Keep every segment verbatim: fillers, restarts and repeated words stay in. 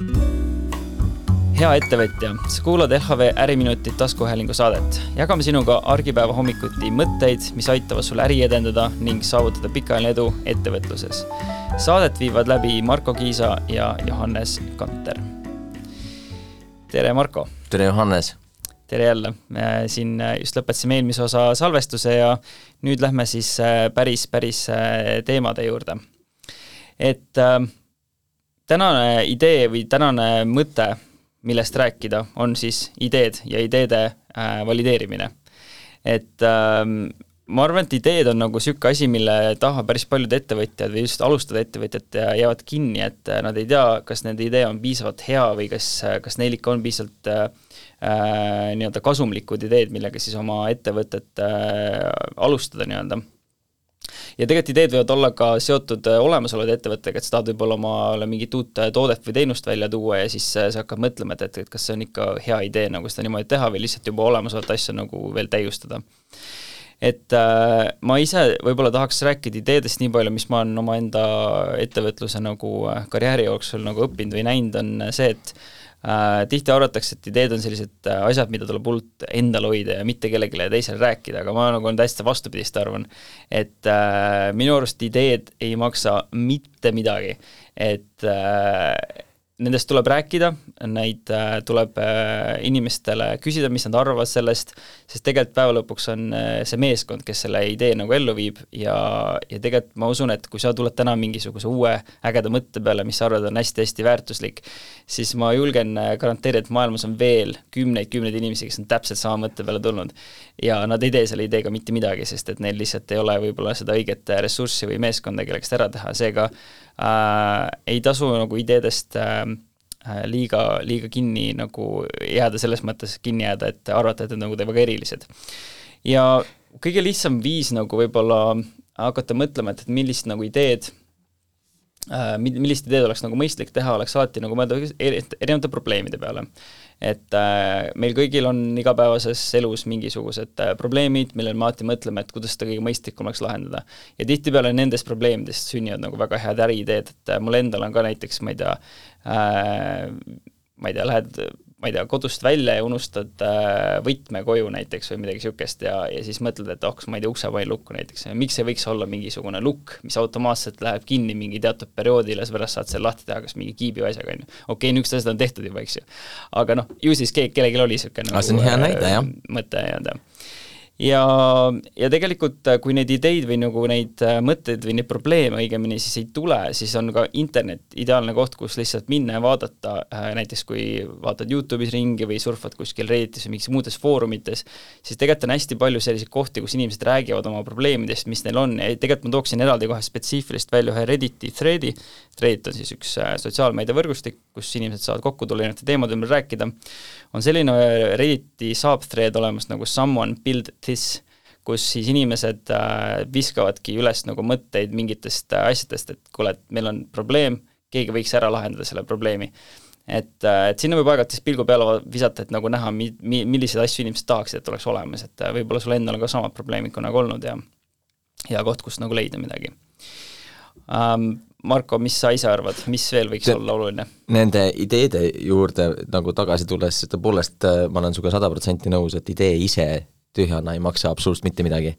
Hea ettevõtja, sa kuulad L H V Äriminutit taskuhäälingu saadet. Jagame sinuga argipäeva hommikuti mõtteid, mis aitavad sul äri edendada ning saavutada pikaajaline edu ettevõtluses. Saadet viivad läbi Marko Kiisa ja Johannes Kanter. Tere Marko! Tere Johannes! Tere jälle! Me siin just lõpetasime eelmise osa salvestuse ja nüüd lähme siis päris, päris teemade juurde. Et äh, tänane idee või tänane mõte, millest rääkida, on siis ideed ja ideede äh, valideerimine. Et äh, ma arvan, et ideed on nagu siuke asi, mille taha päris paljud ettevõtjad või just alustada ettevõtjad jäävad kinni, et nad ei tea, kas nende idee on piisavalt hea või kas, kas neil ikka on piisavalt äh, nii-öelda kasumlikud ideed, millega siis oma ettevõtet äh, alustada nii-öelda. Ja tegelikult ideed võivad olla ka seotud olemasolevad ettevõttega, et sa tahad võib-olla omale mingit uut toodet või teenust välja tuua ja siis sa hakkad mõtlema, et, et kas see on ikka hea idee nagu seda niimoodi teha või lihtsalt juba olemasolevat asja nagu veel täiustada. Et äh, ma ise võib-olla tahaks rääkida ideedest nii palju, mis ma olen oma enda ettevõtluse nagu karjääri jooksul nagu õppinud või näinud, on see, et äh, tihti arvatakse, et ideed on sellised asjad, mida tuleb hullult endal hoida ja mitte kellelegi teisele rääkida, aga ma nagu on täiesti vastupidist arvan, et äh, minu arust ideed ei maksa mitte midagi, et äh, nendest tuleb rääkida, neid äh, tuleb äh, inimestele küsida, mis nad arvavad sellest, sest tegelikult päeva lõpuks on äh, see meeskond, kes selle idee nagu ellu viib ja, ja tegelikult ma usun, et kui sa tuled täna mingisuguse uue ägeda mõtte peale, mis sa arvad on hästi-hästi väärtuslik, siis ma julgen garanteerida, et maailmas on veel kümneid, kümneid inimesi, kes on täpselt sama mõtte peale tulnud ja nad ei tee selle ideega mitte midagi, sest et neil lihtsalt ei ole võib-olla seda õiget ressurssi või meeskonda, kelleks ära teha, seega Äh, ei tasu nagu ideedest äh, liiga, liiga kinni nagu jääda selles mõttes kinni jääda, et arvata, et need nagu väga erilised. Ja kõige lihtsam viis nagu võib-olla hakata mõtlema, et millist nagu ideed, äh, millist ideed oleks nagu mõistlik teha, oleks alati nagu mõelda erinevate probleemide peale. Et äh, meil kõigil on igapäevases elus mingisugused äh, probleemid, millel me alati mõtleme, et kuidas seda kõige mõistlikum oleks lahendada. Ja tihtipeale nendest probleemidest sünnivad nagu väga head äriideed, et äh, mul endal on ka näiteks, ma ei tea, äh, ma ei tea, lähed ma ei tea, kodust välja ja unustad äh, võtme koju näiteks või midagi siukest ja, ja siis mõtled, et oh, ma ei tea, ukse panin lukku näiteks. Ja miks see võiks olla mingisugune lukk, mis automaatselt läheb kinni mingi teatud perioodil ja pärast saad selle lahti teha, kas mingi kiibi või asjaga. Okei, üks asjad on tehtud juba, eks ju. Aga noh, ju siis kellelgi oli siuke nagu, see on hea näide, jah. Mõte ja Ja, ja tegelikult, kui neid ideid või nagu neid mõtteid või neid probleeme õigemini siis ei tule, siis on ka internet ideaalne koht, kus lihtsalt minna ja vaadata, näiteks kui vaatad YouTube'is ringi või surfad kuskil Redditis või mingis muudes foorumites, siis tegelikult on hästi palju selliseid kohti, kus inimesed räägivad oma probleemidest, mis neil on ja tegelikult ma tooksin eraldi kohe spetsiifilist välja ühe Redditi threadi. Reddit on siis üks sotsiaalmeedia võrgustik, kus inimesed saavad kokku tulla erinevate teemade ümber rääkida. On selline Redditi subthread olemas nagu Someone Build This, kus siis inimesed äh, viskavadki üles nagu mõtteid mingitest äh, asjadest, et kuule, et meil on probleem, keegi võiks ära lahendada selle probleemi. Et, äh, et sinna võib aegalt pilgu peale visata, et nagu näha, mi, mi, milliseid asju inimesed tahaksid, et oleks olemas, et äh, võib-olla sul endal on ka samad probleemid kui nagu olnud ja, ja koht, kus nagu leida midagi. Um, Marko, mis sa ise arvad, mis veel võiks See, olla oluline? Nende ideede juurde nagu tagasi tulles, tõepoolest ma olen suga sada protsenti nõus, et idee ise tühjana ei maksa absoluutselt mitte midagi.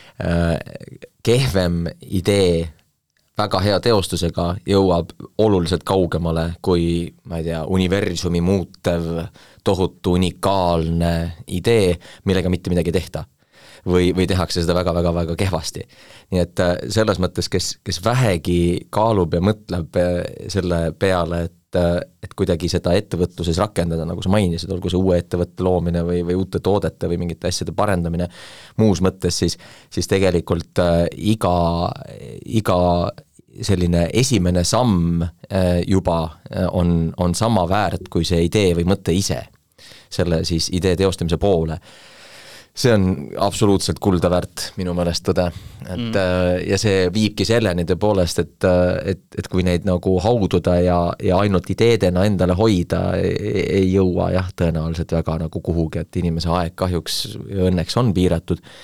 Kehvem idee väga hea teostusega jõuab oluliselt kaugemale kui, ma ei tea, universumi muutev, tohutu unikaalne idee, millega mitte midagi tehta. Või, või tehakse seda väga-väga-väga kehvasti. Nii et selles mõttes, kes, kes vähegi kaalub ja mõtleb selle peale, et, et kuidagi seda ettevõtluses rakendada, nagu sa mainisid, olgu see uue ettevõtte loomine või, või uute toodete või mingite asjade parendamine muus mõttes, siis, siis tegelikult iga, iga selline esimene samm juba on, on sama väärt kui see idee või mõte ise selle siis idee teostamise poole. See on absoluutselt kulda väärt minu meelest tõde. Et, mm. Ja see viibki selleni tõepoolest, et, et, et kui neid nagu haududa ja, ja ainult ideedena endale hoida ei, ei jõua jah, tõenäoliselt väga nagu kuhugi, et inimese aeg kahjuks ja õnneks on piiratud.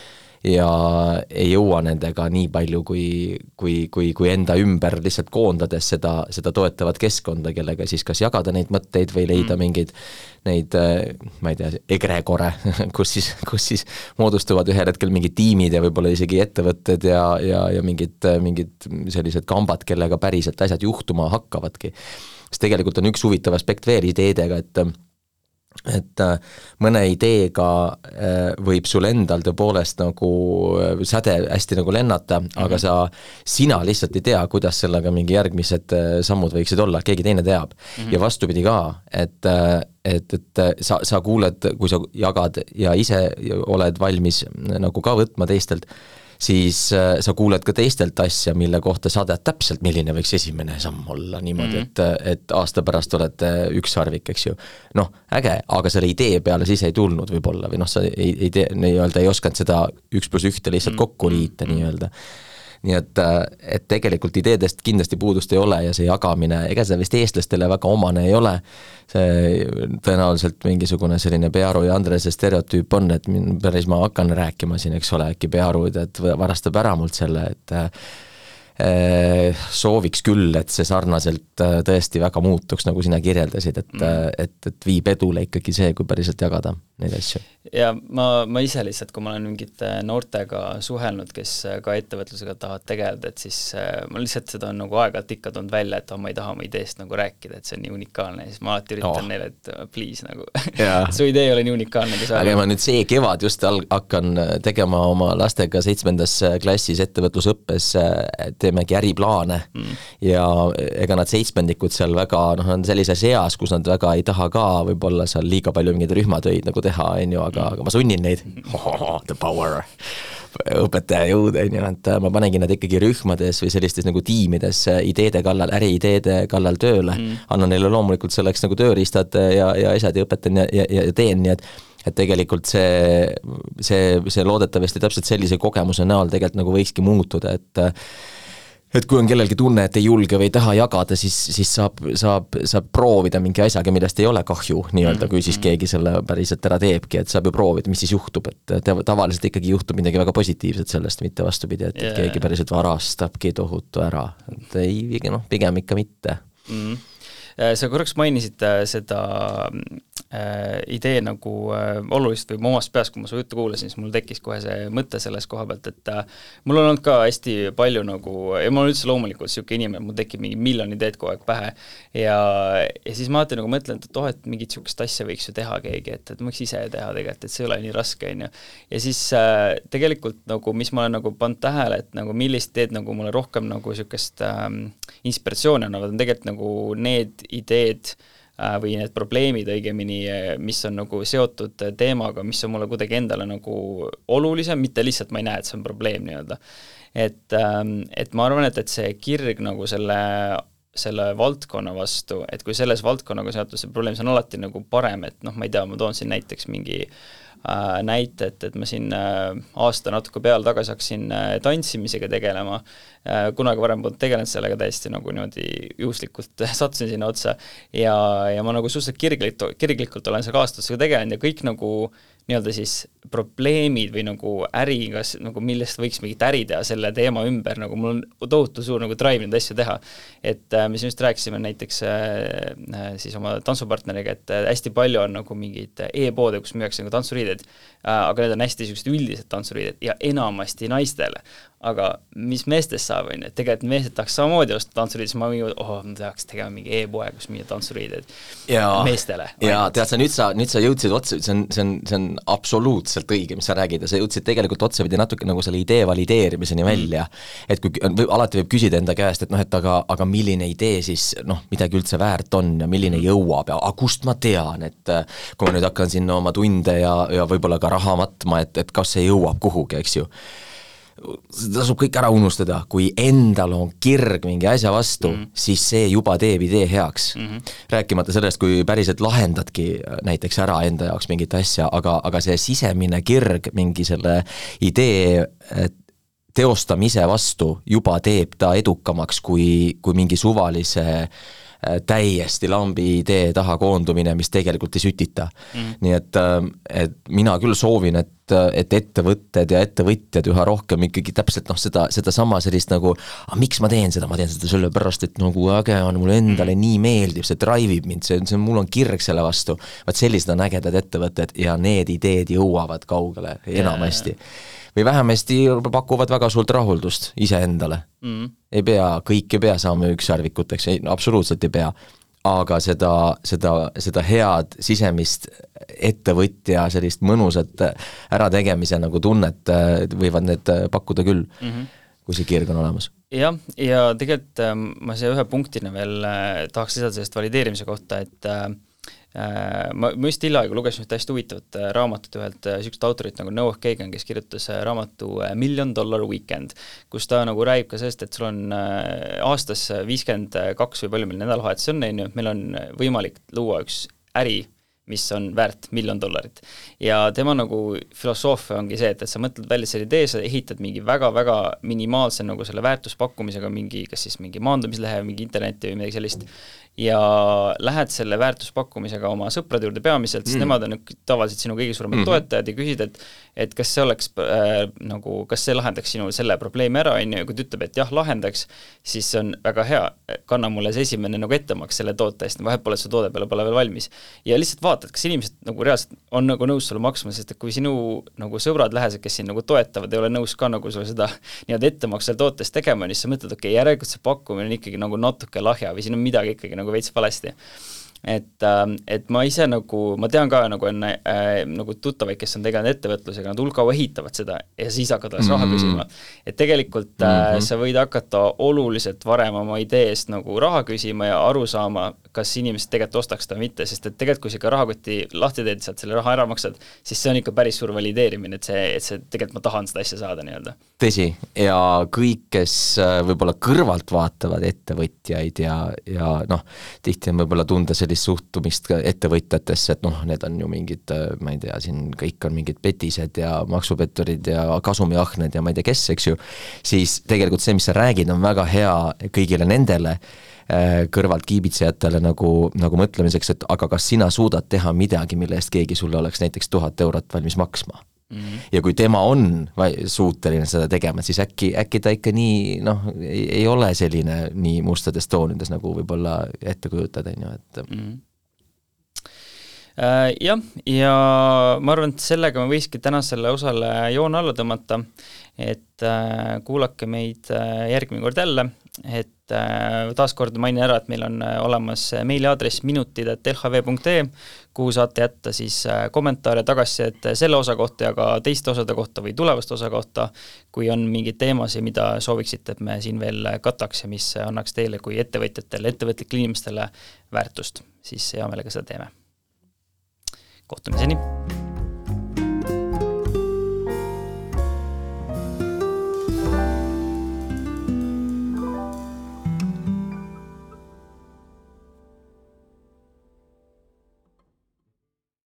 ja ei jõua nendega nii palju kui, kui, kui, kui enda ümber lihtsalt koondades seda, seda toetavat keskkonda, kellega siis kas jagada neid mõtteid või leida mm. mingeid neid, ma ei tea, egregore, kus siis, kus siis moodustuvad ühel hetkel mingid tiimid ja võib-olla isegi ettevõtted ja, ja, ja mingid, mingid sellised kambad, kellega päriselt asjad juhtuma hakkavadki. Sest tegelikult on üks huvitav aspekt veel ideedega, et et mõne ideega võib sul endal tõepoolest nagu säde hästi nagu lennata, mm-hmm. aga sa, sina lihtsalt ei tea, kuidas sellega mingi järgmised sammud võiksid olla, keegi teine teab. Mm-hmm. Ja vastupidi ka, et, et, et sa, sa kuuled, kui sa jagad ja ise oled valmis nagu ka võtma teistelt, siis sa kuuled ka teistelt asja, mille kohta sa tead täpselt, milline võiks esimene samm olla niimoodi, mm. et, et aasta pärast olete üks sarvik, eks ju. Noh, äge, aga selle idee peale siis ei tulnud võib-olla või noh, sa ei, ei, tee, nii-öelda ei oskanud seda üks pluss ühte lihtsalt mm. kokku liita mm. nii-öelda. Nii et, et tegelikult ideedest kindlasti puudust ei ole ja see jagamine, ega see vist eestlastele väga omane ei ole. See tõenäoliselt mingisugune selline Pearu ja Andrese stereotüüp on, et päris ma hakkan rääkima siin, eks ole, äkki Pearu, et varastab ära mult selle, et sooviks küll, et see sarnaselt tõesti väga muutuks, nagu sina kirjeldasid, et, mm. et, et viib edule ikkagi see, kui päriselt jagada neid asju. Ja ma, ma ise lihtsalt, kui ma olen mingite noortega suhelnud, kes ka ettevõtlusega tahavad tegeleda, et siis ma lihtsalt seda on nagu aeg-ajalt ikka toonud välja, et oh, ma ei taha oma ideest nagu rääkida, et see on nii unikaalne ja siis ma alati üritan oh. neile, et please nagu su idee ei ole nii unikaalne. Aga ma nüüd see kevad just hakkan tegema oma lastega seitsmendas klassis ettevõtlusõppes, teemegi äriplaane mm. ja ega nad seitsmendikud seal väga, noh, on sellises eas, kus nad väga ei taha ka võib-olla seal liiga palju mingeid rühmatöid nagu teha, on ju, aga, aga ma sunnin neid oh, the power õpetaja jõud, on ju, et ma panengi nad ikkagi rühmades või sellistes nagu tiimides ideede kallal, äriideede kallal tööle, mm. annan neile loomulikult selleks nagu tööriistad ja, ja asjad ja õpetan ja, ja, ja teen, nii et et tegelikult see, see, see loodetavasti täpselt sellise kogemuse näol tegelikult nagu võikski muutuda, et et kui on kellelgi tunne, et ei julge või ei taha jagada, siis, siis saab, saab, saab proovida mingi asjaga, millest ei ole kahju, nii-öelda, kui siis keegi selle päriselt ära teebki, et saab ju proovida, mis siis juhtub, et tavaliselt ikkagi juhtub midagi väga positiivset sellest, mitte vastupidi, et, et keegi päriselt varastabki tohutu ära, et ei, noh, pigem ikka mitte. Mm. Sa korraks mainisid seda äh, idee nagu äh, olulist või omast peast, kui ma su juttu kuulasin, siis mul tekkis kohe see mõte selles koha pealt, et äh, mul on olnud ka hästi palju nagu, ja ma olen üldse loomulikult siuke inimene, mul tekib mingi miljon ideed kogu aeg pähe ja, ja siis ma alati nagu mõtlen, et oh, et mingit siukest asja võiks ju teha keegi, et, et ma võiks ise teha tegelikult, et see ei ole nii raske, on ju. Ja siis äh, tegelikult nagu, mis ma olen nagu pannud tähele, et nagu millist teed nagu mulle rohkem nagu siukest äh, inspiratsiooni annavad, on tegelikult nagu need ideed äh, või need probleemid õigemini, mis on nagu seotud teemaga, mis on mulle kuidagi endale nagu olulisem, mitte lihtsalt ma ei näe, et see on probleem nii-öelda. Et, ähm, et ma arvan, et, et see kirg nagu selle, selle valdkonna vastu, et kui selles valdkonnaga seotud see probleem, see on alati nagu parem, et noh, ma ei tea, ma toon siin näiteks mingi äh, näite, et, et ma siin äh, aasta natuke peale tagasi hakkasin äh, tantsimisega tegelema, kunagi varem polnud tegelenud sellega täiesti nagu niimoodi juhuslikult sattusin sinna otsa ja, ja ma nagu suhteliselt kirglikult, kirglikult olen seal aastatusega tegelenud ja kõik nagu nii-öelda siis probleemid või nagu äri, kas nagu millest võiks mingit äri teha selle teema ümber, nagu mul on tohutu suur nagu drive neid asju teha. Et äh, mis just rääkisime näiteks äh, siis oma tantsupartneriga, et äh, hästi palju on nagu mingid e-poode, kus müüakse nagu tantsuriided, äh, aga need on hästi sellised üldised tantsuriided ja enamasti naistele. Aga mis meestest saab, on, et tegelikult meesed tahaks samamoodi osta tantsuriid, siis ma mingi, oh, ma tahaks tegema mingi e-poe, kus müüa tantsuriided meestele. Ja tead sa, nüüd sa, nüüd sa jõudsid otsa, see on, see on, see on absoluutselt õige, mis sa räägid, ja sa jõudsid tegelikult otsapidi natuke nagu selle idee valideerimiseni välja, et kui või, alati võib küsida enda käest, et noh, et aga, aga milline idee siis, noh, midagi üldse väärt on ja milline jõuab ja aga kust ma tean, et kui ma nüüd hakkan sinna oma tunde ja, ja võib-olla ka raha matma, et, et kas see jõuab kuhugi, eks ju. Tasub kõik ära unustada, kui endal on kirg mingi asja vastu, mm. siis see juba teeb idee heaks. Mm-hmm. Rääkimata sellest, kui päriselt lahendadki näiteks ära enda jaoks mingit asja, aga, aga see sisemine kirg mingi selle idee teostamise vastu juba teeb ta edukamaks kui, kui mingi suvalise täiesti lambi idee taha koondumine, mis tegelikult ei sütita. Mm. Nii et, et mina küll soovin, et, et, et ettevõtted ja ettevõtjad üha rohkem ikkagi täpselt noh, seda, seda sama sellist nagu, aga miks ma teen seda, ma teen seda sellepärast, et nagu äge on, mulle endale nii meeldib, see drive'ib mind, see, see mul on kirg selle vastu, vaat sellised on ägedad ettevõtted ja need ideed jõuavad kaugele enamasti. Või vähemasti pakuvad väga suurt rahuldust iseendale. Mm. Ei pea, kõik ei pea saama ükssarvikuteks, ei, absoluutselt ei pea, aga seda, seda, seda head sisemist ettevõtja sellist mõnusat ärategemise nagu tunnet võivad need pakkuda küll, mm-hmm. kui see kirg on olemas. Jah, ja tegelikult ma see ühe punktina veel tahaks lisada sellest valideerimise kohta, et ma, ma just hiljaaegu lugesin ühte hästi huvitavat raamatut ühelt sükst autorit nagu Noah Kagan, kes kirjutas raamatu Million Dollar Weekend, kus ta nagu räägib ka sellest, et sul on aastas viiskümmend kaks või palju meil nädalavahetus on, meil on võimalik luua üks äri, mis on väärt miljon dollarit. Ja tema nagu filosoofia ongi see, et, et sa mõtled välja selle idee, sa ehitad mingi väga-väga minimaalse nagu selle väärtuspakkumisega mingi, kas siis mingi maandumislehe, mingi interneti või midagi sellist, ja lähed selle väärtuspakkumisega oma sõprade juurde peamiselt, siis mm. nemad on tavaliselt sinu kõige suuremad mm. toetajad ja küsid, et, et kas see oleks äh, nagu, kas see lahendaks sinu selle probleemi ära, on ju, ja kui ta ütleb, et jah, lahendaks, siis see on väga hea, kanna mulle see esimene nagu ettemaks selle toote eest, vahet pole, et see toode peale pole veel valmis. Ja lihtsalt vaatad, kas inimesed nagu reaalselt on nagu nõus sulle maksma, sest et kui sinu nagu sõbrad lähesed, kes siin nagu toetavad, ei ole nõus ka nagu sulle seda nii-öelda ettemaks selle tootest tegema, siis sa mõtled, okei, okay, järelikult see pakkumine on ikkagi nagu natuke lahja või siin on midagi ikkagi nagu veits valesti. Et, et ma ise nagu, ma tean ka nagu enne äh, nagu tuttavaid, kes on tegelenud ettevõtlusega, nad hulka ehitavad seda ja siis hakkavad alles raha küsima. Et tegelikult äh, mm-hmm. sa võid hakata oluliselt varem oma idee eest nagu raha küsima ja aru saama, kas inimesed tegelikult ostaks seda mitte, sest et tegelikult kui sa ka rahakoti lahti teed, saad selle raha ära maksad, siis see on ikka päris suur valideerimine, et see, et see tegelikult ma tahan seda asja saada nii-öelda. Tõsi, ja kõik, kes võib-olla kõrvalt vaatavad ettevõtjaid ja, ja noh, tihti on võib-olla tunda sellist suhtumist ettevõtjatesse, et noh, need on ju mingid, ma ei tea, siin kõik on mingid petised ja maksupetturid ja kasumiahned ja ma ei tea, kes, eks ju, siis tegelikult see, mis sa räägid, on väga hea kõigile nendele kõrvalt kiibitsejatele nagu, nagu mõtlemiseks, et aga kas sina suudad teha midagi, mille eest keegi sulle oleks näiteks tuhat eurot valmis maksma. Mm-hmm. Ja kui tema on suuteline seda tegema, siis äkki, äkki ta ikka nii, noh, ei, ei ole selline nii mustades toonides, nagu võib-olla ette kujutad, on ju, et mm-hmm. äh, jah, ja ma arvan, et sellega me võiski tänasele osale joon alla tõmmata, et äh, kuulake meid äh, järgmine kord jälle, et taaskord mainin ära, et meil on olemas meiliaadress minutid at l h v punkt e, kuhu saate jätta siis kommentaare tagasisidet selle osa kohta ja ka teiste osade kohta või tulevast osa kohta, kui on mingeid teemasid, mida sooviksite, et me siin veel kataks ja mis annaks teile kui ettevõtjatele, ettevõtlikele inimestele väärtust, siis hea meelega seda teeme. Kohtumiseni!